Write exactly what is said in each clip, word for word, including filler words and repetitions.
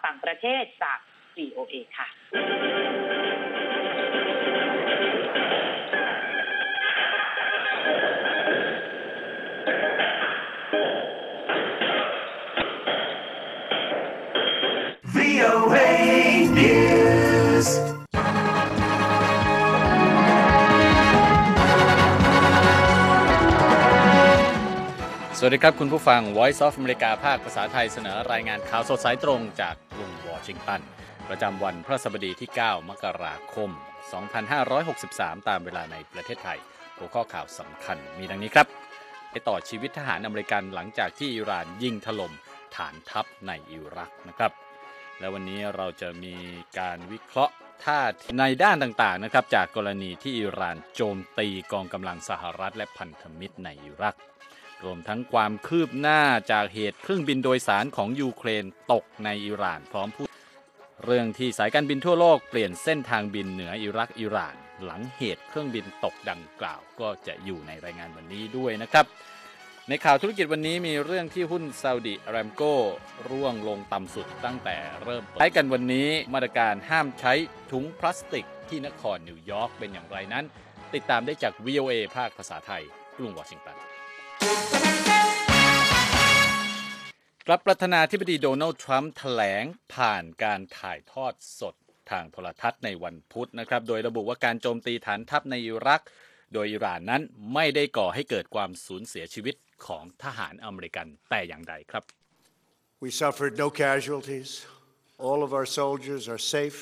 ต่างประเทศจาก วี โอ เอ ค่ะวี โอ เอ News สวัสดีครับคุณผู้ฟัง Voice of America ภาคภาษาไทยเสนอรายงานข่าวสดสายตรงจากกรุงวอชิงตันประจำวันพฤหัสบดีที่เก้ามกราคมสองพันห้าร้อยหกสิบสามตามเวลาในประเทศไทยหัวข้อข่าวสำคัญมีดังนี้ครับไปต่อชีวิตทหารอเมริกันหลังจากที่อิหร่านยิงถล่มฐานทัพในอิรักนะครับและวันนี้เราจะมีการวิเคราะห์ท่าทีในด้านต่างๆนะครับจากกรณีที่อิหร่านโจมตีกองกำลังสหรัฐและพันธมิตรในอิรักรวมทั้งความคืบหน้าจากเหตุเครื่องบินโดยสารของยูเครนตกในอิหร่านพร้อมพูดเรื่องที่สายการบินทั่วโลกเปลี่ยนเส้นทางบินเหนืออิรักอิหร่านหลังเหตุเครื่องบินตกดังกล่าวก็จะอยู่ในรายงานวันนี้ด้วยนะครับในข่าวธุรกิจวันนี้มีเรื่องที่หุ้นซาอุดิอารามโกร่วงลงต่ำสุดตั้งแต่เริ่มใช้กันวันนี้มาตรการห้ามใช้ถุงพลาสติกที่นครนิวยอร์กเป็นอย่างไรนั้นติดตามได้จาก วี โอ เอ ภาคภาษาไทยกรุงวอชิงตันรับประธานาธิบดีโดนัลด์ทรัมป์แถลงผ่านการถ่ายทอดสดทางโทรทัศน์ในวันพุธนะครับโดยระบุว่าการโจมตีฐานทัพในอิรักโดยอิหร่านนั้นไม่ได้ก่อให้เกิดความสูญเสียชีวิตของทหารอเมริกันแต่อย่างใดครับ We suffered no casualties. All of our soldiers are safe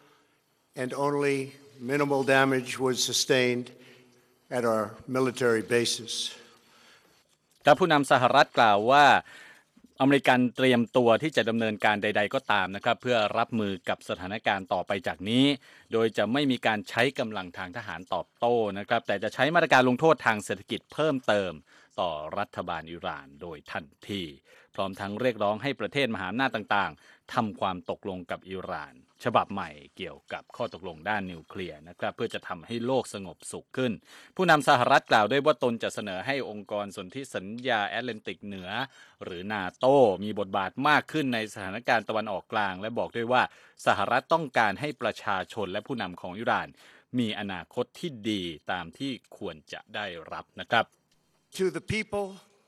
and only minimal damage was sustained at our military bases. ครับผู้นำสหรัฐกล่าวว่าอเมริกันเตรียมตัวที่จะดำเนินการใดๆก็ตามนะครับเพื่อรับมือกับสถานการณ์ต่อไปจากนี้โดยจะไม่มีการใช้กำลังทางทหารตอบโต้นะครับแต่จะใช้มาตรการลงโทษทางเศรษฐกิจเพิ่มเติมต่อรัฐบาลอิหร่านโดยทันทีพร้อมทั้งเรียกร้องให้ประเทศมหาอำนาจต่างๆทำความตกลงกับอิหร่านฉบับใหม่เกี่ยวกับข้อตกลงด้านนิวเคลียร์นะครับเพื่อจะทำให้โลกสงบสุขขึ้นผู้นำสหรัฐกล่าวด้วยว่าตนจะเสนอให้องค์กรสนธิสัญญาแอตแลนติกเหนือหรือนาโตมีบทบาทมากขึ้นในสถานการณ์ตะวันออกกลางและบอกด้วยว่าสหรัฐต้องการให้ประชาชนและผู้นำของอิหร่านมีอนาคตที่ดีตามที่ควรจะได้รับนะครับ To the people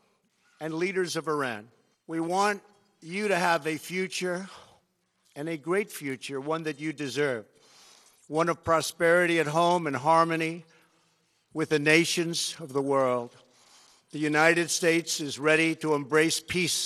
and leaders of Iran, we want you to have a future and a great future, one that you deserve, one of prosperity at home and harmony with the nations of the world. The United States is ready to embrace peace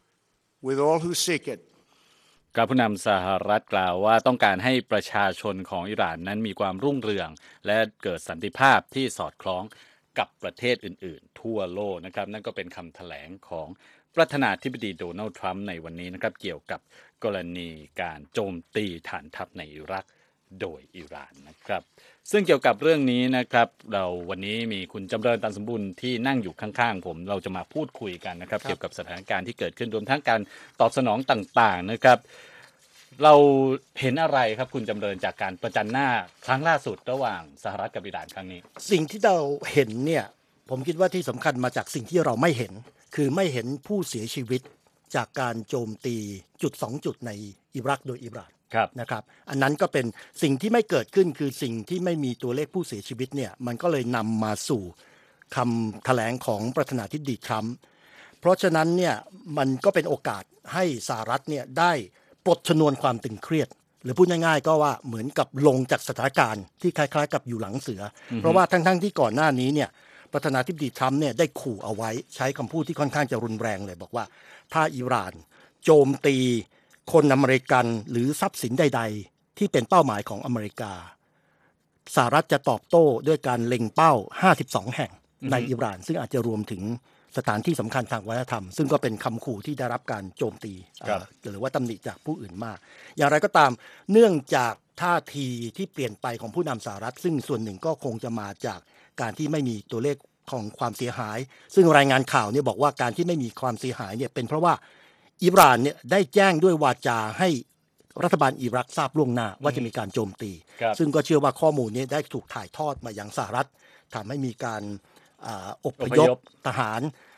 with all who seek it. การผู้นำสหรัฐกล่าวว่าต้องการให้ประชาชนของอิหร่านนั้นมีความรุ่งเรืองและเกิดสันติภาพที่สอดคล้องกับประเทศอื่นๆทั่วโลกนะครับนั่นก็เป็นคำแถลงของประธานาธิบดีโดนัลด์ทรัมป์ในวันนี้นะครับเกี่ยวกับกรณีการโจมตีฐานทัพในอิรักโดยอิหร่านนะครับซึ่งเกี่ยวกับเรื่องนี้นะครับเราวันนี้มีคุณจำเริญตันสมบูรณ์ที่นั่งอยู่ข้างๆผมเราจะมาพูดคุยกันนะครับเกี่ยวกับสถานการณ์ที่เกิดขึ้นรวมทั้งการตอบสนองต่างๆนะครับเราเห็นอะไรครับคุณจำเริญจากการประจันหน้าครั้งล่าสุดระหว่างสหรัฐกับอิหร่านครั้งนี้สิ่งที่เราเห็นเนี่ยผมคิดว่าที่สำคัญมาจากสิ่งที่เราไม่เห็นคือไม่เห็นผู้เสียชีวิตจากการโจมตีจุดสองจุดในอิรักโดยอิหร่านนะครับอันนั้นก็เป็นสิ่งที่ไม่เกิดขึ้นคือสิ่งที่ไม่มีตัวเลขผู้เสียชีวิตเนี่ยมันก็เลยนำมาสู่คำแถลงของประธานาธิบดีทรัมป์เพราะฉะนั้นเนี่ยมันก็เป็นโอกาสให้สหรัฐเนี่ยได้ปลดชนวนความตึงเครียดหรือพูดง่ายๆก็ว่าเหมือนกับลงจากสถานการณ์ที่คล้ายๆกับอยู่หลังเสือ เพราะว่าทั้งๆที่ก่อนหน้านี้เนี่ยประธานาธิบดีทรัมป์เนี่ยได้ขู่เอาไว้ใช้คำพูดที่ค่อนข้างจะรุนแรงเลยบอกว่าถ้าอิหร่านโจมตีคนอเมริกันหรือทรัพย์สินใดๆที่เป็นเป้าหมายของอเมริกาสหรัฐจะตอบโต้ด้วยการเล็งเป้าห้าสิบสองแห่งในอิหร่านซึ่งอาจจะรวมถึงสถานที่สำคัญทางวัฒนธรรมซึ่งก็เป็นคำขู่ที่ได้รับการโจมตีหรือว่าตำหนิจากผู้อื่นมากอย่างไรก็ตามเนื่องจากท่าทีที่เปลี่ยนไปของผู้นำสหรัฐซึ่งส่วนหนึ่งก็คงจะมาจากการที่ไม่มีตัวเลขของความเสียหายซึ่งรายงานข่าวเนี่ยบอกว่าการที่ไม่มีความเสียหายเนี่ยเป็นเพราะว่าอิหร่านเนี่ยได้แจ้งด้วยวาจาให้รัฐบาลอิรักทราบล่วงหน้าว่าจะมีการโจมตีซึ่งก็เชื่อว่าข้อมูลนี้ได้ถูกถ่ายทอดมายังสหรัฐทำให้มีการอพยพทหาร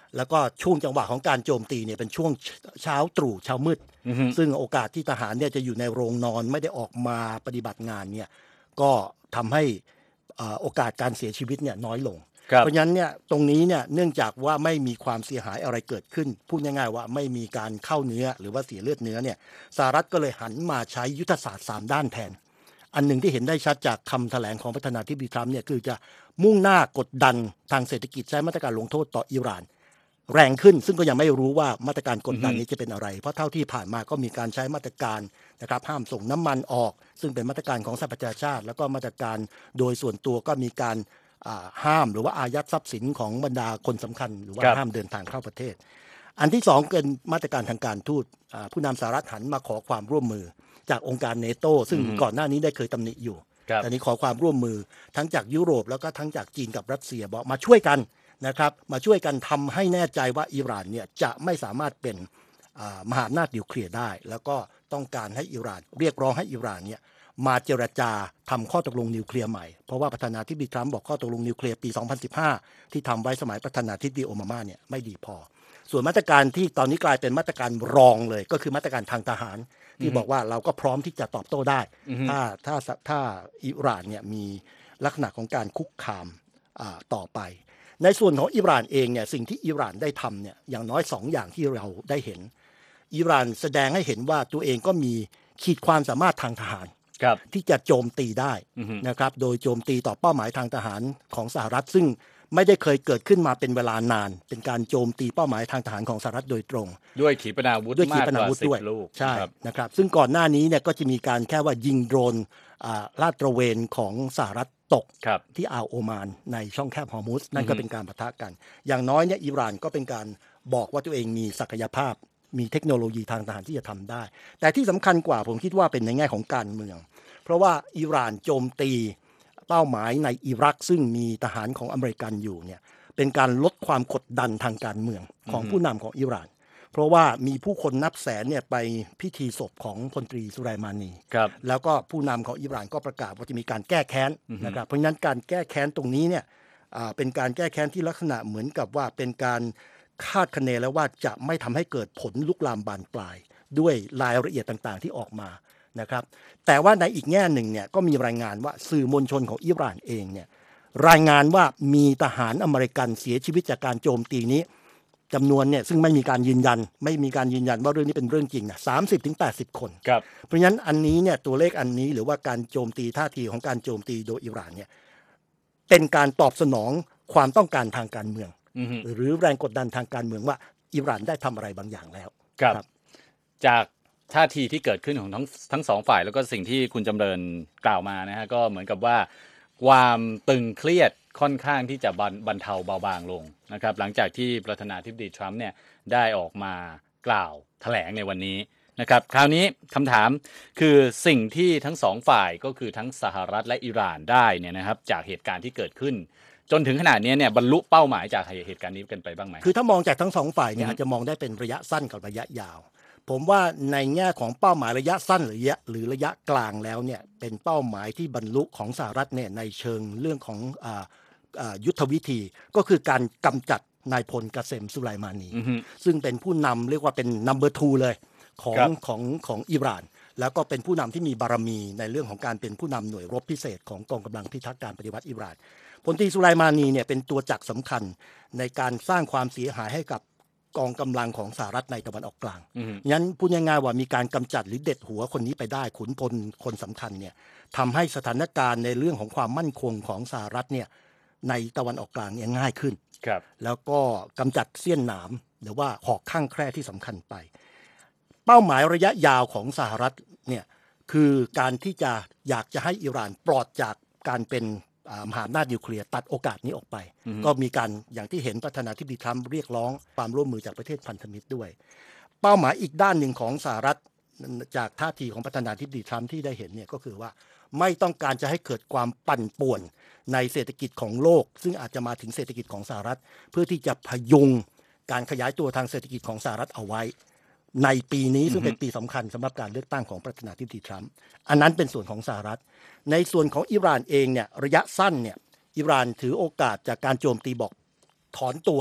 แล้วก็ช่วงจังหวะของการโจมตีเนี่ยเป็นช่วงเช้าตรู่เช้ามืดซึ่งโอกาสที่ทหารเนี่ยจะอยู่ในโรงนอนไม่ได้ออกมาปฏิบัติงานเนี่ยก็ทำให้โอกาสการเสียชีวิตเนี่ยน้อยลงเพราะฉะนั้นเนี่ยตรงนี้เนี่ยเนื่องจากว่าไม่มีความเสียหายอะไรเกิดขึ้นพูดง่ายๆว่าไม่มีการเข้าเนื้อหรือว่าเสียเลือดเนื้อเนี่ยสหรัฐก็เลยหันมาใช้ยุทธศาสตร์สามด้านแทนอันหนึ่งที่เห็นได้ชัดจากคำแถลงของประธานาธิบดีทรัมป์เนี่ยคือจะมุ่งหน้ากดดันทางเศรษฐกิจใช้มาตรการลงโทษต่ออิหร่านแรงขึ้นซึ่งก็ยังไม่รู้ว่ามาตรการกดดันนี้จะเป็นอะไรเพราะเท่าที่ผ่านมาก็มีการใช้มาตรการนะครับห้ามส่งน้ำมันออกซึ่งเป็นมาตรการของสหประชาชาติแล้วก็มาตรการโดยส่วนตัวก็มีการห้ามหรือว่าอายัดทรัพย์สินของบรรดาคนสำคัญหรือว่าห้ามเดินทางเข้าประเทศอันที่สองเป็นมาตรการทางการทูตผู้นำสหรัฐหันมาขอความร่วมมือจากองค์การเนโตซึ่งก่อนหน้านี้ได้เคยตำหนิอยู่แต่นี้ขอความร่วมมือทั้งจากยุโรปแล้วก็ทั้งจากจีนกับรัสเซียบอกมาช่วยกันนะครับมาช่วยกันทำให้แน่ใจว่าอิหร่านเนี่ยจะไม่สามารถเป็นมหาอำนาจนิวเคลียร์ได้แล้วก็ต้องการให้อิหร่านเรียกร้องให้อิหร่านเนี่ยมาเจรจาทำข้อตกลงนิวเคลียร์ใหม่เพราะว่าประธานาธิบดีทรัมป์บอกข้อตกลงนิวเคลียร์ปีสองพันสิบห้าที่ทำไว้สมัยประธานาธิบดีโอบามาเนี่ยไม่ดีพอส่วนมาตรการที่ตอนนี้กลายเป็นมาตรการรองเลยก็คือมาตรการทางทหารที่บอกว่าเราก็พร้อมที่จะตอบโต้ได้ถ้าถ้าถ้าอิหร่านเนี่ยมีลักษณะของการคุกคามต่อไปในส่วนของอิหร่านเองเนี่ยสิ่งที่อิหร่านได้ทำเนี่ยอย่างน้อยสองอย่างที่เราได้เห็นอิหร่านแสดงให้เห็นว่าตัวเองก็มีขีดความสามารถทางทหารที่จะโจมตีได้นะครับโดยโจมตีต่อเป้าหมายทางทหารของสหรัฐซึ่งไม่ได้เคยเกิดขึ้นมาเป็นเวลานานเป็นการโจมตีเป้าหมายทางทหารของสหรัฐโดยตรงด้วยขีปนาวุธด้วยขีปนาวุธด้วยใช่นะครับซึ่งก่อนหน้านี้เนี่ยก็จะมีการแค่ว่ายิงโดรนลาดตระเวนของสหรัฐตกที่อ่าวโอมานในช่องแคบฮอร์มุสนั่นก็เป็นการปะทะกันอย่างน้อยเนี่ยอิหร่านก็เป็นการบอกว่าตัวเองมีศักยภาพมีเทคโนโลยีทางทหารที่จะทำได้แต่ที่สำคัญกว่าผมคิดว่าเป็นในแง่ของการเมืองเพราะว่าอิหร่านโจมตีเป้าหมายในอิรักซึ่งมีทหารของอเมริกันอยู่เนี่ยเป็นการลดความกดดันทางการเมืองของผู้นำของอิหร่านเพราะว่ามีผู้คนนับแสนเนี่ยไปพิธีศพของพลตรีสุไลมานีแล้วก็ผู้นำของอิหร่านก็ประกาศว่าจะมีการแก้แค้นนะครับเพราะฉะนั้นการแก้แค้นตรงนี้เนี่ยเป็นการแก้แค้นที่ลักษณะเหมือนกับว่าเป็นการคาดคะเนแล้วว่าจะไม่ทำให้เกิดผลลุกลามบานปลายด้วยรายละเอียดต่างๆที่ออกมานะครับแต่ว่าในอีกแง่หนึ่งเนี่ยก็มีรายงานว่าสื่อมวลชนของอิหร่านเองเนี่ยรายงานว่ามีทหารอเมริกันเสียชีวิตจากการโจมตีนี้จำนวนเนี่ยซึ่งไม่มีการยืนยันไม่มีการยืนยันว่าเรื่องนี้เป็นเรื่องจริงนะสามสิบถึงแปดสิบคนครับเพราะฉะนั้นอันนี้เนี่ยตัวเลขอันนี้หรือว่าการโจมตีท่าทีของการโจมตีโดยอิหร่านเนี่ยเป็นการตอบสนองความต้องการทางการเมืองหรือแรงกดดันทางการเมืองว่าอิหร่านได้ทำอะไรบางอย่างแล้วครับจากท่าทีที่เกิดขึ้นของทั้งทั้งสองฝ่ายแล้วก็สิ่งที่คุณจำเริญกล่าวมานะฮะก็เหมือนกับว่าความตึงเครียดค่อนข้างที่จะบรรเทาเบาบางลงนะครับหลังจากที่ประธานาธิบดีทรัมป์เนี่ยได้ออกมากล่าวแถลงในวันนี้นะครับคราวนี้คำถามคือสิ่งที่ทั้งสองฝ่ายก็คือทั้งสหรัฐและอิหร่านได้เนี่ยนะครับจากเหตุการณ์ที่เกิดขึ้นจนถึงขนาดนี้เนี่ยบรรลุเป้าหมายจากเหตุการณ์นี้กันไปบ้างไหมคือถ้ามองจากทั้งสองฝ่ายเนี่ยอาจจะมองได้เป็นระยะสั้นกับระยะยาวผมว่าในแง่ของเป้าหมายระยะสั้นหรือระยะหรือระยะกลางแล้วเนี่ยเป็นเป้าหมายที่บรรลุของสหรัฐเนี่ยในเชิงเรื่องของอ่าอ่ายุทธวิธีก็คือการกำจัดนายพลกาเซมสุไลมานีซึ่งเป็นผู้นำเรียกว่าเป็น นัมเบอร์ ทู เลยของของของอิหร่านแล้วก็เป็นผู้นำที่มีบารมีในเรื่องของการเป็นผู้นำหน่วยรบพิเศษของกองกำลังพิทักษ์การปฏิวัติอิหร่านพลตรีสุไลมานีเนี่ยเป็นตัวจักรสำคัญในการสร้างความเสียหายให้กับกองกำลังของสหรัฐในตะวันออกกลางงั้นพูดง่ายๆว่ามีการกำจัดหรือเด็ดหัวคนนี้ไปได้ขุนพลคนสำคัญเนี่ยทำให้สถานการณ์ในเรื่องของความมั่นคงของสหรัฐเนี่ยในตะวันออกกลางเนี่ยง่ายขึ้นแล้วก็กำจัดเสี้ยนหนามหรือว่าหอกข้างแคร่ที่สำคัญไปเป้าหมายระยะยาวของสหรัฐเนี่ยคือการที่จะอยากจะให้อิหร่านปลอดจากการเป็นมหาอำนาจนิวเคลียร์ตัดโอกาสนี้ออกไปก็มีการอย่างที่เห็นประธานาธิบดีทรัมป์เรียกร้องความร่วมมือจากประเทศพันธมิตรด้วยเป้าหมายอีกด้านหนึ่งของสหรัฐจากท่าทีของประธานาธิบดีทรัมป์ที่ได้เห็นเนี่ยก็คือว่าไม่ต้องการจะให้เกิดความปั่นป่วนในเศรษฐกิจของโลกซึ่งอาจจะมาถึงเศรษฐกิจของสหรัฐเพื่อที่จะพยุงการขยายตัวทางเศรษฐกิจของสหรัฐเอาไว้ในปีนี้ซึ่งเป็นปีสำคัญสำหรับการเลือกตั้งของประธานาธิบดีทรัมป์อันนั้นเป็นส่วนของสหรัฐในส่วนของอิหร่านเองเนี่ยระยะสั้นเนี่ยอิหร่านถือโอกาสจากการโจมตีบอกถอนตัว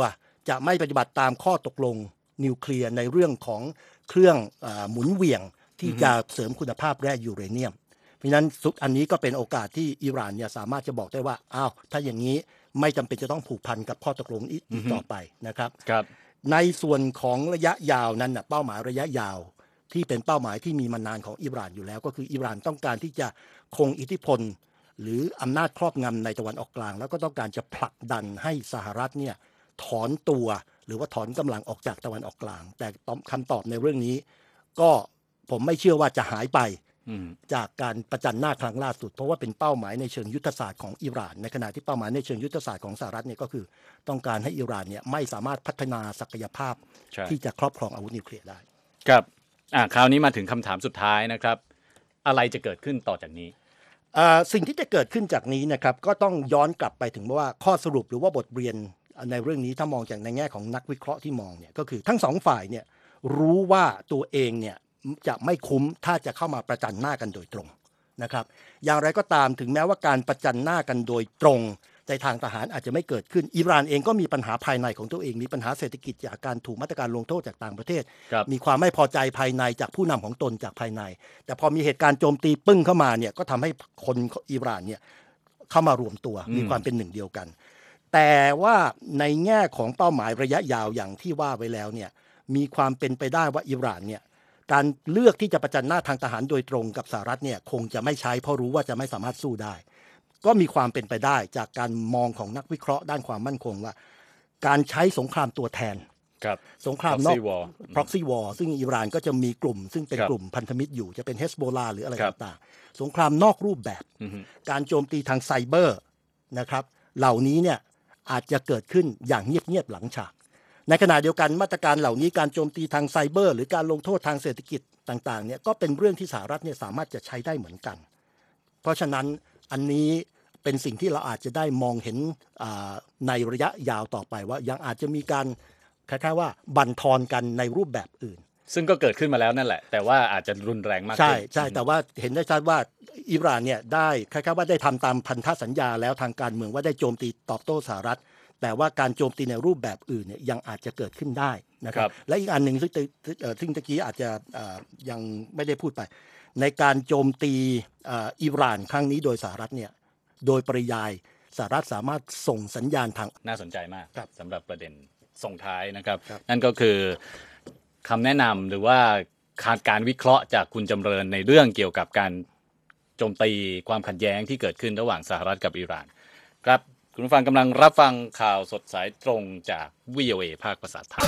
จะไม่ปฏิบัติตามข้อตกลงนิวเคลียร์ในเรื่องของเครื่องอ่าหมุนเหวี่ยงที่จะเสริมคุณภาพแร่ยูเรเนียมเพราะฉะนั้นอันนี้ก็เป็นโอกาสที่อิหร่านเนี่ยสามารถจะบอกได้ว่าอ้าวถ้าอย่างนี้ไม่จำเป็นจะต้องผูกพันกับข้อตกลงอีกต่อไปนะครับครับในส่วนของระยะยาวนั้นนะเป้าหมายระยะยาวที่เป็นเป้าหมายที่มีมานานของอิหร่านอยู่แล้วก็คืออิหร่านต้องการที่จะคงอิทธิพลหรืออำนาจครอบงำในตะวันออกกลางแล้วก็ต้องการจะผลักดันให้สหรัฐเนี่ยถอนตัวหรือว่าถอนกำลังออกจากตะวันออกกลางแต่คำตอบในเรื่องนี้ก็ผมไม่เชื่อว่าจะหายไปจากการประจันหน้าครั้งล่าสุดเพราะว่าเป็นเป้าหมายในเชิงยุทธศาสตร์ของอิหร่านในขณะที่เป้าหมายในเชิงยุทธศาสตร์ของสหรัฐเนี่ยก็คือต้องการให้อิหร่านเนี่ยไม่สามารถพัฒนาศักยภาพที่จะครอบครองอาวุธนิวเคลียร์ได้ครับอ่าคราวนี้มาถึงคำถามสุดท้ายนะครับอะไรจะเกิดขึ้นต่อจากนี้สิ่งที่จะเกิดขึ้นจากนี้นะครับก็ต้องย้อนกลับไปถึงว่าข้อสรุปหรือว่าบทเรียนในเรื่องนี้ถ้ามองจากในแง่ของนักวิเคราะห์ที่มองเนี่ยก็คือทั้งสองฝ่ายเนี่ยรู้ว่าตัวเองเนี่ยจะไม่คุ้มถ้าจะเข้ามาประจันหน้ากันโดยตรงนะครับอย่างไรก็ตามถึงแม้ว่าการประจันหน้ากันโดยตรงในทางทหารอาจจะไม่เกิดขึ้นอิหร่านเองก็มีปัญหาภายในของตัวเองมีปัญหาเศรษฐกิจจากการถูกมาตรการลงโทษจากต่างประเทศมีความไม่พอใจภายในจากผู้นำของตนจากภายในแต่พอมีเหตุการณ์โจมตีปึ้งเข้ามาเนี่ยก็ทำให้คนอิหร่านเนี่ยเข้ามารวมตัวมีความเป็นหนึ่งเดียวกันแต่ว่าในแง่ของเป้าหมายระยะยาวอย่างที่ว่าไว้แล้วเนี่ยมีความเป็นไปได้ว่าอิหร่านเนี่ยการเลือกที่จะประจันหน้าทางทหารโดยตรงกับสหรัฐเนี่ยคงจะไม่ใช้เพราะรู้ว่าจะไม่สามารถสู้ได้ก็มีความเป็นไปได้จากการมองของนักวิเคราะห์ด้านความมั่นคงว่าการใช้สงครามตัวแทนสงครามนอก proxy war ซึ่งอิหร่านก็จะมีกลุ่มซึ่งเป็นกลุ่มพันธมิตรอยู่จะเป็นเฮสโบลาหรืออะไรต่างๆสงครามนอกรูปแบบการโจมตีทางไซเบอร์นะครับเหล่านี้เนี่ยอาจจะเกิดขึ้นอย่างเงียบๆหลังฉากในขณะเดียวกันมาตรการเหล่านี้การโจมตีทางไซเบอร์หรือการลงโทษทางเศรษฐกิจต่างๆเนี่ยก็เป็นเรื่องที่สหรัฐเนี่ยสามารถจะใช้ได้เหมือนกันเพราะฉะนั้นอันนี้เป็นสิ่งที่เราอาจจะได้มองเห็นในระยะยาวต่อไปว่ายังอาจจะมีการคล้ายๆว่าบั่นทอนกันในรูปแบบอื่นซึ่งก็เกิดขึ้นมาแล้วนั่นแหละแต่ว่าอาจจะรุนแรงมากขึ้นใช่ใช่แต่ว่าเห็นได้ชัดว่าอิหร่านเนี่ยได้คล้ายๆว่าได้ทำตามพันธสัญญาแล้วทางการเมืองว่าได้โจมตีตอบโต้สหรัฐแต่ว่าการโจมตีในรูปแบบอื่นเนี่ยยังอาจจะเกิดขึ้นได้นะครับและอีกอันหนึ่งซึ่งซึ่งตะกี้อาจจะยังไม่ได้พูดไปในการโจมตีอิหร่านครั้งนี้โดยสหรัฐเนี่ยโดยปริยายสหรัฐสามารถส่งสัญญาณทางน่าสนใจมากสำหรับประเด็นส่งท้ายนะครับนั่นก็คือคำแนะนำหรือว่าการวิเคราะห์จากคุณจำเริญในเรื่องเกี่ยวกับการโจมตีความขัดแย้งที่เกิดขึ้นระหว่างสหรัฐกับอิหร่านครับคุณผู้ฟังกำลังรับฟังข่าวสดสายตรงจาก วี โอ เอ ภาคภาษาไทย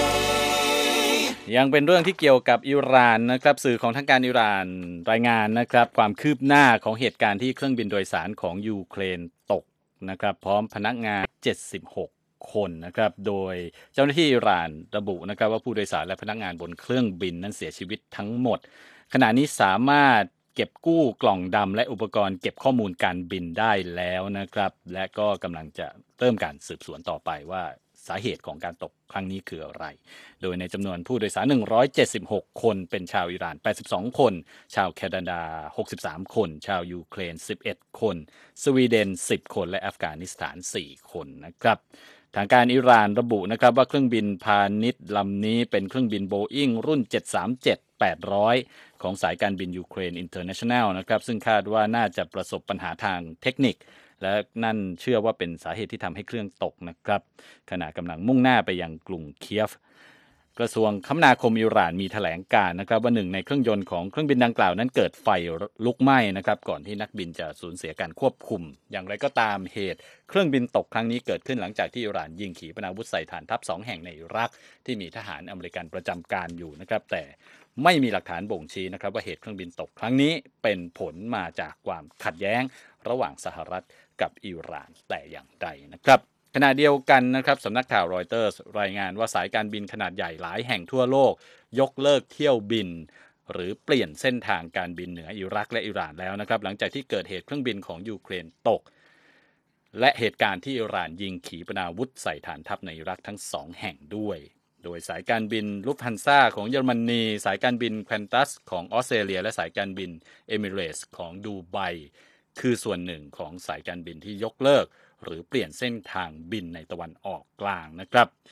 ยังเป็นเรื่องที่เกี่ยวกับอิหร่านนะครับสื่อของทางการอิหร่านรายงานนะครับความคืบหน้าของเหตุการณ์ที่เครื่องบินโดยสารของยูเครนตกนะครับพร้อมพนักงานเจ็ดสิบหกคนนะครับโดยเจ้าหน้าที่อิหร่านระบุนะครับว่าผู้โดยสารและพนักงานบนเครื่องบินนั้นเสียชีวิตทั้งหมดขณะนี้สามารถเก็บกู้กล่องดำและอุปกรณ์เก็บข้อมูลการบินได้แล้วนะครับและก็กำลังจะเริ่มการสืบสวนต่อไปว่าสาเหตุของการตกครั้งนี้คืออะไรโดยในจำนวนผู้โดยสารหนึ่งร้อยเจ็ดสิบหกคนเป็นชาวอิหร่านแปดสิบสองคนชาวแคนาดาหกสิบสามคนชาวยูเครนสิบเอ็ดคนสวีเดนสิบคนและอัฟกานิสถานสี่คนนะครับทางการอิหร่านระบุนะครับว่าเครื่องบินพาณิชย์ลำนี้เป็นเครื่องบินโบอิ้งรุ่นเจ็ดสามเจ็ด แปดร้อยของสายการบินยูเครนอินเตอร์เนชั่นแนลนะครับซึ่งคาดว่าน่าจะประสบปัญหาทางเทคนิคและนั่นเชื่อว่าเป็นสาเหตุที่ทำให้เครื่องตกนะครับขณะกำลังมุ่งหน้าไปยังกรุงเคียฟกระทรวงคมนาคมอิหร่านมีแถลงการนะครับว่าหนึ่งในเครื่องยนต์ของเครื่องบินดังกล่าวนั้นเกิดไฟลุกไหม้นะครับก่อนที่นักบินจะสูญเสียการควบคุมอย่างไรก็ตามเหตุเครื่องบินตกครั้งนี้เกิดขึ้นหลังจากที่อิหร่านยิงขีปนาวุธใส่ฐานทัพสองแห่งในอิรักที่มีทหารอเมริกันประจำการอยู่นะครับแต่ไม่มีหลักฐานบ่งชี้นะครับว่าเหตุเครื่องบินตกครั้งนี้เป็นผลมาจากความขัดแย้งระหว่างสหรัฐกับอิหร่านแต่อย่างใดนะครับขณะเดียวกันนะครับสำนักข่าวรอยเตอร์สรายงานว่าสายการบินขนาดใหญ่หลายแห่งทั่วโลกยกเลิกเที่ยวบินหรือเปลี่ยนเส้นทางการบินเหนืออิรักและอิหร่านแล้วนะครับหลังจากที่เกิดเหตุเครื่องบินของยูเครนตกและเหตุการณ์ที่อิหร่านยิงขีปนาวุธใส่ฐานทัพในอิรักทั้งสองแห่งด้วยโดยสายการบินลุฟต์ฮันซาของเยอรมนีสายการบินแควนตัสของออสเตรเลียและสายการบินเอมิเรตส์ของดูไบคือส่วนหนึ่งของสายการบินที่ยกเลิกหรือเปลี่ยนเส้นทางบินในตะวันออกกลางนะครับ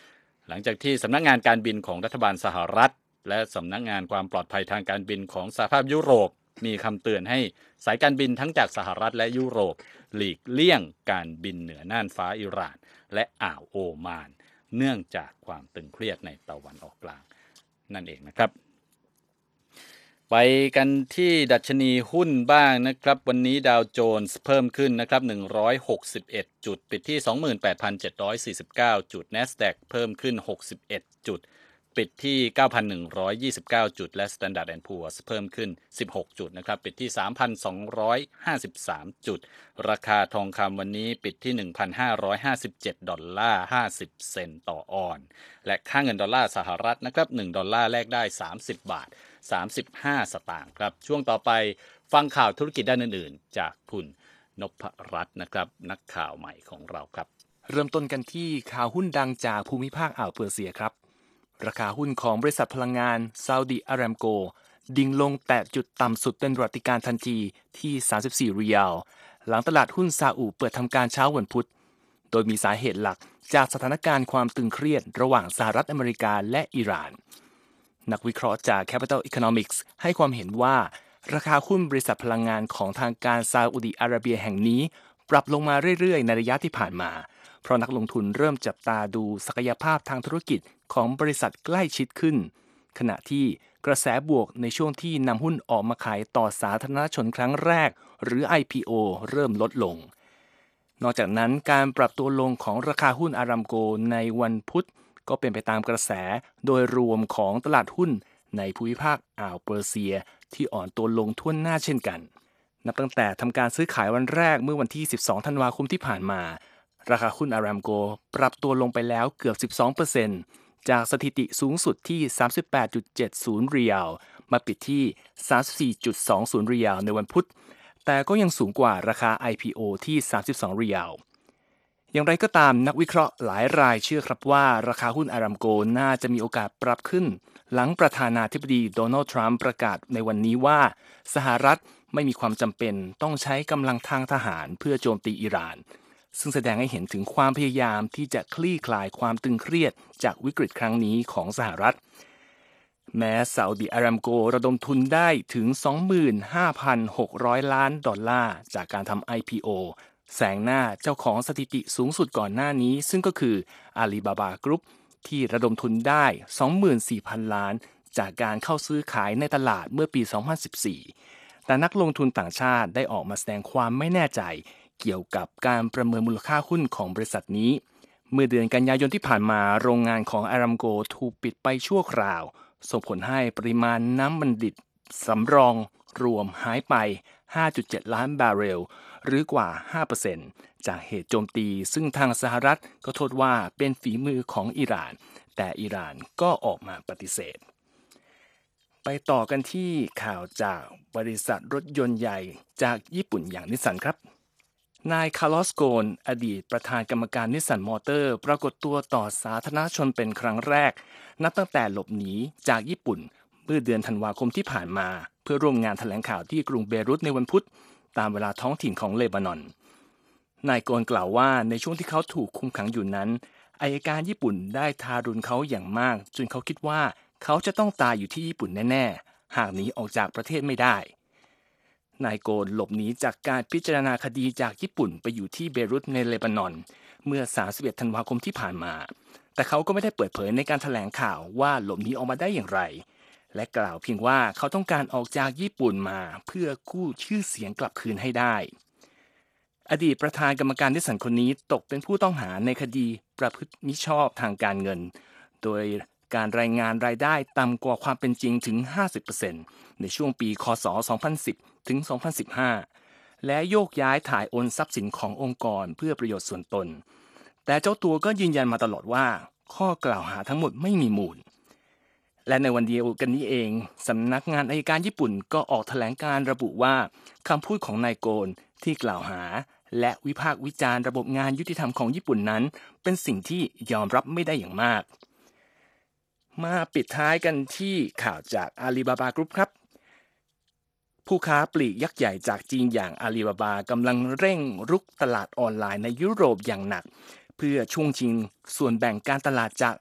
หลังจากที่สำนักงานการบินของรัฐบาลสหรัฐและสำนักงานความปลอดภัยทางการบินของสหภาพยุโรปมีคำเตือนให้สายการบินทั้งจากสหรัฐและยุโรปหลีกเลี่ยงการบินเหนือน่านฟ้าอิหร่านและอ่าวโอมานเนื่องจากความตึงเครียดในตะวันออกกลางนั่นเองนะครับไปกันที่ดัชนีหุ้นบ้างนะครับวันนี้ดาวโจนส์เพิ่มขึ้นนะครับหนึ่งร้อยหกสิบเอ็ดจุดปิดที่ สองหมื่นแปดพันเจ็ดร้อยสี่สิบเก้า จุด NASDAQ เพิ่มขึ้นหกสิบเอ็ดจุดปิดที่ เก้าพันหนึ่งร้อยยี่สิบเก้า จุดและ Standard แอนด์ Poor's เพิ่มขึ้นสิบหกจุดนะครับปิดที่ สามพันสองร้อยห้าสิบสาม จุดราคาทองคำวันนี้ปิดที่ หนึ่งพันห้าร้อยห้าสิบเจ็ดดอลลาร์ห้าสิบเซนต์ต่อออนซ์และค่าเงินดอลลาร์สหรัฐนะครับหนึ่งดอลลาร์แลกได้สามสิบบาทสามสิบห้าสตางค์ครับช่วงต่อไปฟังข่าวธุรกิจด้านอื่นๆจากคุณนพรัตน์นะครับนักข่าวใหม่ของเราครับเริ่มต้นกันที่ข่าวหุ้นดังจากภูมิภาคอ่าวเปอร์เซียครับราคาหุ้นของบริษัทพลังงานซาอุดิอารามโกดิ่งลงแตะจุดต่ำสุดเป็นประวัติการณ์ทันทีที่สามสิบสี่ริยัลหลังตลาดหุ้นซาอุเปิดทำการเช้าวันพุธโดยมีสาเหตุหลักจากสถานการณ์ความตึงเครียดระหว่างสหรัฐอเมริกาและอิหร่านนักวิเคราะห์จาก Capital Economics ให้ความเห็นว่าราคาหุ้นบริษัทพลังงานของทางการซาอุดิอาระเบียแห่งนี้ปรับลงมาเรื่อยๆในระยะที่ผ่านมาเพราะนักลงทุนเริ่มจับตาดูศักยภาพทางธุรกิจของบริษัทใกล้ชิดขึ้นขณะที่กระแสบวกในช่วงที่นำหุ้นออกมาขายต่อสาธารณชนครั้งแรกหรือ ไอ พี โอ เริ่มลดลงนอกจากนั้นการปรับตัวลงของราคาหุ้นอารามโกในวันพุธก็เป็นไปตามกระแสโดยรวมของตลาดหุ้นในภูมิภาคอ่าวเปอร์เซียที่อ่อนตัวลงทั่วหน้าเช่นกันนับตั้งแต่ทำการซื้อขายวันแรกเมื่อวันที่สิบสองธันวาคมที่ผ่านมาราคาหุ้นอารามโกปรับตัวลงไปแล้วเกือบ สิบสองเปอร์เซ็นต์ จากสถิติสูงสุดที่ สามสิบแปดจุดเจ็ดศูนย์ รียัลมาปิดที่ สามสิบสี่จุดสองศูนย์ รียัลในวันพุธแต่ก็ยังสูงกว่าราคา ไอ พี โอ ที่ สามสิบสอง รียัลอย่างไรก็ตามนักวิเคราะห์หลายรายเชื่อครับว่าราคาหุ้นอารามโกน่าจะมีโอกาสปรับขึ้นหลังประธานาธิบดีโดนัลด์ทรัมป์ประกาศในวันนี้ว่าสหรัฐไม่มีความจำเป็นต้องใช้กำลังทางทหารเพื่อโจมตีอิหร่านซึ่งแสดงให้เห็นถึงความพยายามที่จะคลี่คลายความตึงเครียดจากวิกฤตครั้งนี้ของสหรัฐแม้ซาอุดิอารามโกระดมทุนได้ถึง สองหมื่นห้าพันหกร้อย ล้านดอลลาร์จากการทำ ไอ พี โอ แซงหน้าเจ้าของสถิติสูงสุดก่อนหน้านี้ซึ่งก็คืออาลีบาบากรุ๊ปที่ระดมทุนได้ สองหมื่นสี่พัน ล้านจากการเข้าซื้อขายในตลาดเมื่อปี สองพันสิบสี่ แต่นักลงทุนต่างชาติได้ออกมาแสดงความไม่แน่ใจเกี่ยวกับการประเมินมูลค่าหุ้นของบริษัทนี้เมื่อเดือนกันยายนที่ผ่านมาโรงงานของอารามโกถูกปิดไปชั่วคราวส่งผลให้ปริมาณน้ำมันดิบสำรองรวมหายไป ห้าจุดเจ็ด ล้านบาร์เรลหรือกว่า ห้าเปอร์เซ็นต์ จากเหตุโจมตีซึ่งทางสหรัฐก็โทษว่าเป็นฝีมือของอิหร่านแต่อิหร่านก็ออกมาปฏิเสธไปต่อกันที่ข่าวจากบริษัทรถยนต์ใหญ่จากญี่ปุ่นอย่างนิสสันครับนายคาร์ลอสโกนอดีตประธานกรรมการนิสสันมอเตอร์ปรากฏตัวต่อสาธารณชนเป็นครั้งแรกนับตั้งแต่หลบหนีจากญี่ปุ่นเมื่อเดือนธันวาคมที่ผ่านมาเพื่อร่วมงานแถลงข่าวที่กรุงเบรุตในวันพุธตามเวลาท้องถิ่นของเลบานอนนายโกนกล่าวว่าในช่วงที่เขาถูกคุมขังอยู่นั้นอัยการญี่ปุ่นได้ทารุณเขาอย่างมากจนเขาคิดว่าเขาจะต้องตายอยู่ที่ญี่ปุ่นแน่ๆหากหนีออกจากประเทศไม่ได้นายโกนหลบหนีจากการพิจารณาคดีจากญี่ปุ่นไปอยู่ที่เบรุตในเลบานอนเมื่อสามสิบเอ็ดธันวาคมที่ผ่านมาแต่เขาก็ไม่ได้เปิดเผยในการแถลงข่าวว่าหลบหนีออกมาได้อย่างไรและกล่าวเพียงว่าเขาต้องการออกจากญี่ปุ่นมาเพื่อกู้ชื่อเสียงกลับคืนให้ได้อดีตประธานกรรมการนิสสันคนนี้ตกเป็นผู้ต้องหาในคดีประพฤติมิชอบทางการเงินโดยการรายงานรายได้ต่ำกว่าความเป็นจริงถึง ห้าสิบเปอร์เซ็นต์ ในช่วงปีค.ศ. สองพันสิบถึงสองพันสิบห้าและโยกย้ายถ่ายโอนทรัพย์สินขององค์กรเพื่อประโยชน์ส่วนตนแต่เจ้าตัวก็ยืนยันมาตลอดว่าข้อกล่าวหาทั้งหมดไม่มีมูลและในวันเดียวกันนี้เองสำนักงานอัยการญี่ปุ่นก็ออกแถลงการระบุว่าคำพูดของนายโกนที่กล่าวหาและวิพากษ์วิจารณ์ระบบงานยุติธรรมของญี่ปุ่นนั้นเป็นสิ่งที่ยอมรับไม่ได้อย่างมากมาปิดท้ายกันที่ข่าวจากอาลีบาบากรุ๊ปครับผู้ค้าปลีกยักษ์ใหญ่จากจีนอย่างอาลีบาบากำลังเร่งรุกตลาดออนไลน์ในยุโรปอย่างหนักเพื่อช่วงชิงส่วนแบ่งการตลาดจาก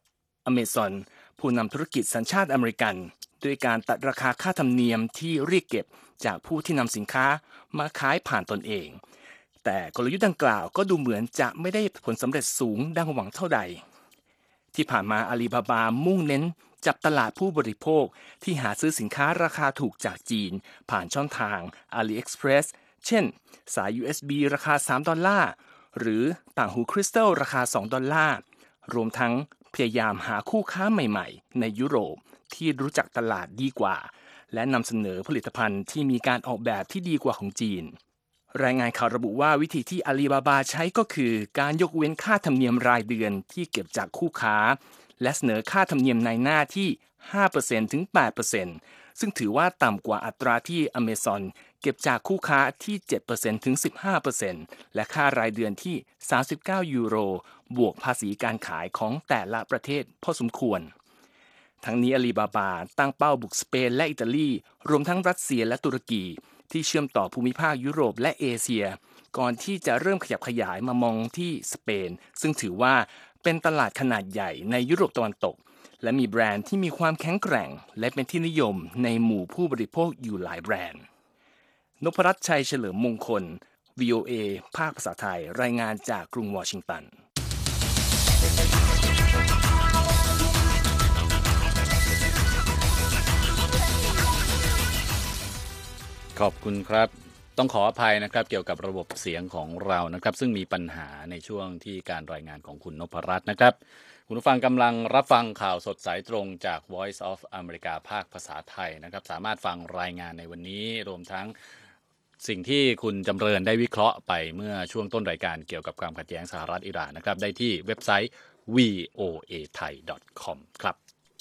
Amazon ผู้นำธุรกิจสัญชาติอเมริกันด้วยการตัดราคาค่าธรรมเนียมที่เรียกเก็บจากผู้ที่นำสินค้ามาขายผ่านตนเองแต่กลยุทธ์ดังกล่าวก็ดูเหมือนจะไม่ได้ผลสำเร็จสูงดังหวังเท่าใดที่ผ่านมาอาลีบาบามุ่งเน้นจับตลาดผู้บริโภคที่หาซื้อสินค้าราคาถูกจากจีนผ่านช่องทาง AliExpress เช่นสาย ยู เอส บี ราคาสามดอลลาร์หรือต่างหูคริสตัลราคาสองดอลลาร์รวมทั้งพยายามหาคู่ค้าใหม่ๆในยุโรปที่รู้จักตลาดดีกว่าและนำเสนอผลิตภัณฑ์ที่มีการออกแบบที่ดีกว่าของจีนรายงานข่าวระบุว่าวิธีที่อาลีบาบาใช้ก็คือการยกเว้นค่าธรรมเนียมรายเดือนที่เก็บจากคู่ค้าและเสนอค่าธรรมเนียมในหน้าที่ ห้าเปอร์เซ็นต์ ถึง แปดเปอร์เซ็นต์ ซึ่งถือว่าต่ำกว่าอัตราที่ Amazon เก็บจากคู่ค้าที่ เจ็ดเปอร์เซ็นต์ ถึง สิบห้าเปอร์เซ็นต์ และค่ารายเดือนที่สามสิบเก้ายูโรบวกภาษีการขายของแต่ละประเทศพอสมควรทั้งนี้อาลีบาบาตั้งเป้าบุกสเปนและอิตาลีรวมทั้งรัสเซียและตุรกีที่เชื่อมต่อภูมิภาคยุโรปและเอเชียก่อนที่จะเริ่มขยับขยายมามองที่สเปนซึ่งถือว่าเป็นตลาดขนาดใหญ่ในยุโรปตะวันตกและมีแบรนด์ที่มีความแข็งแกร่งและเป็นที่นิยมในหมู่ผู้บริโภคอยู่หลายแบรนด์นพรัตน์ชัยเฉลิมมงคล วี โอ เอ ภาคภาษาไทยรายงานจากกรุงวอชิงตันขอบคุณครับต้องขออภัยนะครับเกี่ยวกับระบบเสียงของเรานะครับซึ่งมีปัญหาในช่วงที่การรายงานของคุณนพรัตน์นะครับคุณผู้ฟังกำลังรับฟังข่าวสดสายตรงจาก Voice of America ภาคภาษาไทยนะครับสามารถฟังรายงานในวันนี้รวมทั้งสิ่งที่คุณจำเริญได้วิเคราะห์ไปเมื่อช่วงต้นรายการเกี่ยวกับความขัดแย้งสหรัฐอิหร่านนะครับได้ที่เว็บไซต์ วี โอ เอ ไทย ดอท คอม ครับ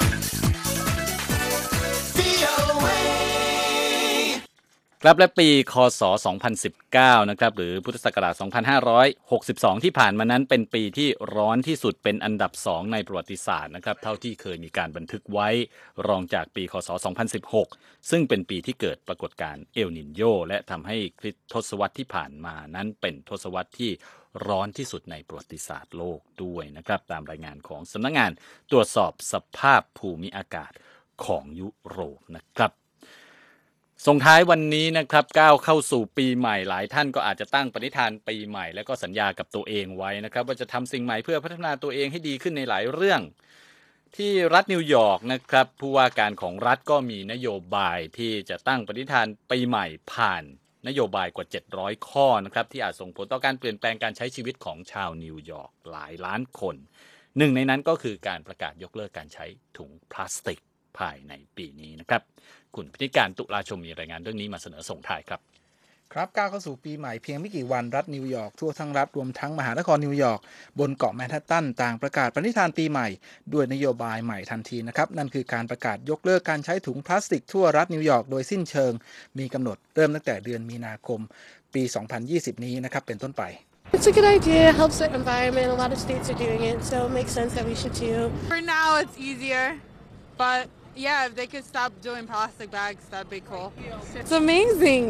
ครับและปีค.ศ. สองพันสิบเก้านะครับหรือพุทธศักราช สองพันห้าร้อยหกสิบสอง ที่ผ่านมานั้นเป็นปีที่ร้อนที่สุดเป็นอันดับสองในประวัติศาสตร์นะครับเท่าที่เคยมีการบันทึกไว้รองจากปีค.ศ. สองพันสิบหกซึ่งเป็นปีที่เกิดปรากฏการณ์เอลนินโญและทำให้ทศวรรษที่ผ่านมานั้นเป็นทศวรรษที่ร้อนที่สุดในประวัติศาสตร์โลกด้วยนะครับตามรายงานของสำนักงานตรวจสอบสภาพภูมิอากาศของยุโรปนะครับส่งท้ายวันนี้นะครับก้าวเข้าสู่ปีใหม่หลายท่านก็อาจจะตั้งปณิธานปีใหม่และก็สัญญากับตัวเองไว้นะครับว่าจะทำสิ่งใหม่เพื่อพัฒนาตัวเองให้ดีขึ้นในหลายเรื่องที่รัฐนิวยอร์กนะครับผู้ว่าการของรัฐก็มีนโยบายที่จะตั้งปณิธานปีใหม่ผ่านนโยบายกว่าเจ็ดร้อยข้อนะครับที่อาจส่งผลต่อการเปลี่ยนแปลงการใช้ชีวิตของชาวนิวยอร์กหลายล้านคนหนึ่งในนั้นก็คือการประกาศยกเลิกการใช้ถุงพลาสติกภายในปีนี้นะครับคุณพิธีการตุลาชมมีรายงานเรื่องนี้มาเสนอส่งท้ายครับครับก้าวเข้าสู่ปีใหม่เพียงไม่กี่วันรัฐนิวยอร์กทั่วทั้งรัฐรวมทั้งมหานครนิวยอร์กบนเกาะแมนฮัตตันต่างประกาศปณิธานปีใหม่ด้วยนโยบายใหม่ทันทีนะครับนั่นคือการประกาศยกเลิกการใช้ถุงพลาสติกทั่วรัฐนิวยอร์กโดยสิ้นเชิงมีกำหนดเริ่มตั้งแต่เดือนมีนาคมปีสองพันยี่สิบนี้นะครับเป็นต้นไป It's a good idea. It helps the environment. A lot of states are doing it, so it makes sense that we should too. For now, it's easier, but yeah, if they could stop doing plastic bags, that'd be cool. It's amazing.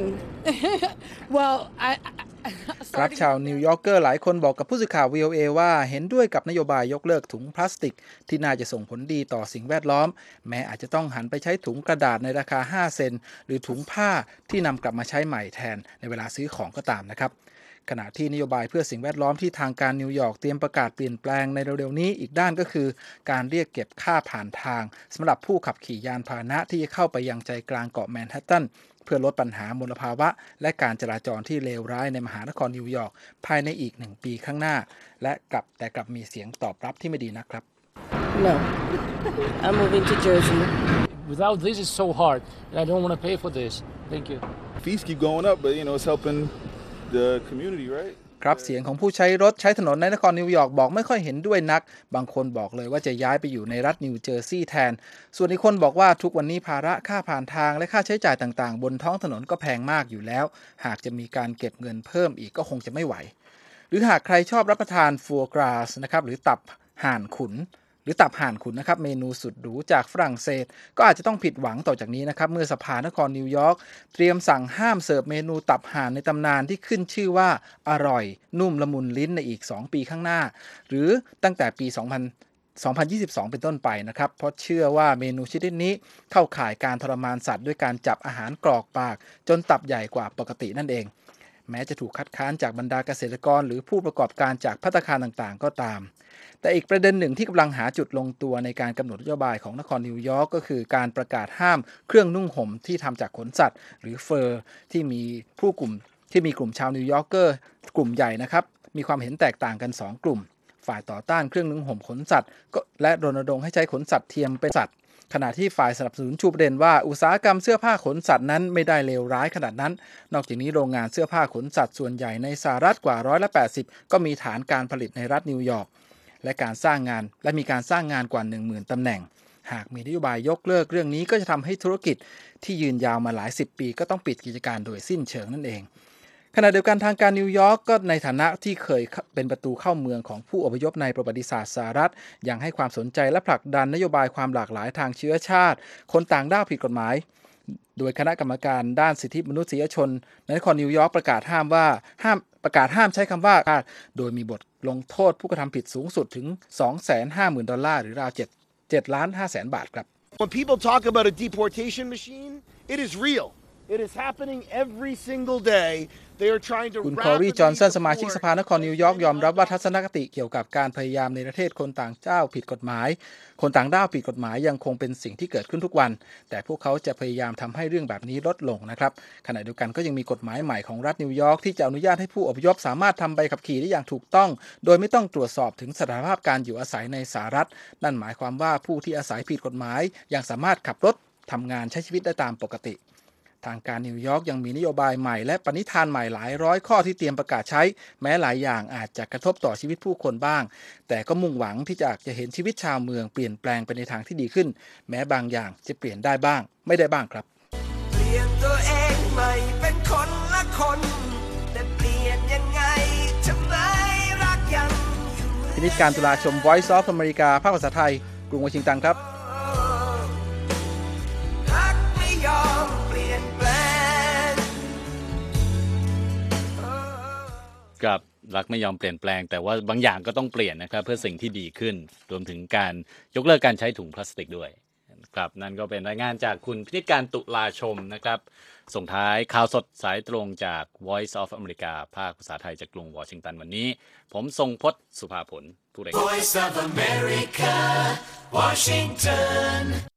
well, I. ครับชาวนิวยอร์กเกอร์หลายคนบอกกับผู้สื่อข่าว วี โอ เอ ว่าเห็นด้วยกับนโยบายยกเลิกถุงพลาสติกที่น่าจะส่งผลดีต่อสิ่งแวดล้อมแม้อาจจะต้องหันไปใช้ถุงกระดาษในราคาห้าเซนต์หรือถุงผ้าที่นำกลับมาใช้ใหม่แทนในเวลาซื้อของก็ตามนะครับขณะที่นโยบายเพื่อสิ่งแวดล้อมที่ทางการนิวยอร์กเตรียมประกาศเปลี่ยนแปลงในเร็วๆนี้อีกด้านก็คือการเรียกเก็บค่าผ่านทางสำหรับผู้ขับขี่ยานพาหนะที่จะเข้าไปยังใจกลางเกาะแมนฮัตตันเพื่อลดปัญหามลภาวะและการจราจรที่เลวร้ายในมหานครนิวยอร์กภายในอีกหนึ่งปีข้างหน้าและกลับแต่กลับมีเสียงตอบรับที่ไม่ดีนักครับ No, I'm moving to Jersey. Without this, it's so hard, and I don't want to pay for this. Thank you. Fees keep going up, but you know it's helping the community, right? ครับเสียงของผู้ใช้รถใช้ถนนในนครนิวยอร์กบอกไม่ค่อยเห็นด้วยนักบางคนบอกเลยว่าจะย้ายไปอยู่ในรัฐนิวเจอร์ซีย์แทนส่วนอีกคนบอกว่าทุกวันนี้ภาระค่าผ่านทางและค่าใช้จ่ายต่างๆบนท้องถนนก็แพงมากอยู่แล้วหากจะมีการเก็บเงินเพิ่มอีกก็คงจะไม่ไหวหรือหากใครชอบรับประทานฟัวกราสนะครับหรือตับห่านขุนหรือตับห่านขุนนะครับเมนูสุดหรูจากฝรั่งเศสก็อาจจะต้องผิดหวังต่อจากนี้นะครับเมื่อสภานครนิวยอร์กเตรียมสั่งห้ามเสิร์ฟเมนูตับห่านในตำนานที่ขึ้นชื่อว่าอร่อยนุ่มละมุนลิ้นในอีกสองปีข้างหน้าหรือตั้งแต่ปีสองพันสองพันยี่สิบสอง เป็นต้นไปนะครับเพราะเชื่อว่าเมนูชนิดนี้เข้าข่ายการทรมานสัตว์ด้วยการจับอาหารกรอกปากจนตับใหญ่กว่าปกตินั่นเองแม้จะถูกคัดค้านจากบรรดาเกษตรกรหรือผู้ประกอบการจากภัตตาคารต่างๆก็ตามแต่อีกประเด็นหนึ่งที่กำลังหาจุดลงตัวในการกำหนดนโยบายของนครนิวยอร์กก็คือการประกาศห้ามเครื่องนุ่งห่มที่ทำจากขนสัตว์หรือเฟอร์ที่มีผู้กลุ่มที่มีกลุ่มชาวนิวยอร์กเกอร์กลุ่มใหญ่นะครับมีความเห็นแตกต่างกันสองกลุ่มฝ่ายต่อต้านเครื่องนุ่งห่มขนสัตว์และรณรงค์ให้ใช้ขนสัตว์เทียมเป็นสัตว์ขณะที่ฝ่ายสนับสนุนชูประเด็นว่าอุตสาหกรรมเสื้อผ้าขนสัตว์นั้นไม่ได้เลวร้ายขนาดนั้นนอกจากนี้โรงงานเสื้อผ้าขนสัตว์ส่วนใหญ่ในสหรัฐกว่าร้อยละแปดสิบก็มีฐานการผลิตในรัฐนิวยอร์กและการสร้างงานและมีการสร้างงานกว่า หนึ่งหมื่น ตำแหน่งหากมีนโยบายยกเลิกเรื่องนี้ก็จะทำให้ธุรกิจที่ยืนยาวมาหลายสิบปีก็ต้องปิดกิจการโดยสิ้นเชิงนั่นเองขณะเดียวกันทางการนิวยอร์กก็ในฐานะที่เคยเป็นประตูเข้าเมืองของผู้อพยพในประวัติศาสตร์สหรัฐยังให้ความสนใจและผลักดันนโยบายความหลากหลายทางเชื้อชาติคนต่างด้าวผิดกฎหมายโดยคณะกรรมการด้านสิทธิมนุษยชนในนครนิวยอร์กประกาศห้ามว่าห้ามประกาศห้ามใช้คำว่าโดยมีบทลงโทษผู้กระทำผิดสูงสุดถึง สองแสนห้าหมื่น ดอลลาร์หรือราวเจ็ดล้านห้าแสนบาทครับ When people talk about a deportation machine, it is real. It is happening every single day. They are trying to คุณคอรีจอห์นสันสมาชิกสภานครนิวยอร์กยอมรับว่าทัศนคติเกี่ยวกับการพยายามในประเทศคนต่างด้าวผิดกฎหมายคนต่างด้าวผิดกฎหมายยังคงเป็นสิ่งที่เกิดขึ้นทุกวันแต่พวกเขาจะพยายามทำให้เรื่องแบบนี้ลดลงนะครับขณะเดียวกันก็ยังมีกฎหมายใหม่ของรัฐนิวยอร์กที่จะอนุญาตให้ผู้อพยพสามารถทำใบขับขี่ได้อย่างถูกต้องโดยไม่ต้องตรวจสอบถึงสถานภาพการอยู่อาศัยในสหรัฐนั่นหมายความว่าผู้ที่อาศัยผิดกฎหมายยังสามารถขับรถทำงานใช้ชีวิตได้ตามปกติทางการนิวยอร์กยังมีนโยบายใหม่และปณิธานใหม่หลายร้อยข้อที่เตรียมประกาศใช้แม้หลายอย่างอาจจะกระทบต่อชีวิตผู้คนบ้างแต่ก็มุ่งหวังที่จะจะเห็นชีวิตชาวเมืองเปลี่ยนแปลงไปในทางที่ดีขึ้นแม้บางอย่างจะเปลี่ยนได้บ้างไม่ได้บ้างครับเปลี่ยนตัวเองใหม่เป็นคนละคนแต่เปลี่ยนยังไงทำไมรักยังพินิจการตุลาชม Voice of America ภาคภาษาไทยกรุงวอชิงตันครับรักไม่ยอมกับรักไม่ยอมเปลี่ยนแปลงแต่ว่าบางอย่างก็ต้องเปลี่ยนนะครับเพื่อสิ่งที่ดีขึ้นรวมถึงการยกเลิกการใช้ถุงพลาสติกด้วยครับนั่นก็เป็นรายงานจากคุณพินิจการตุลาชมนะครับส่งท้ายข่าวสดสายตรงจาก Voice of America ภาคภาษาไทยจากกรุงวอชิงตันวันนี้ผมทรงพจน์สุภาผลผู้รายงาน Voice of America Washington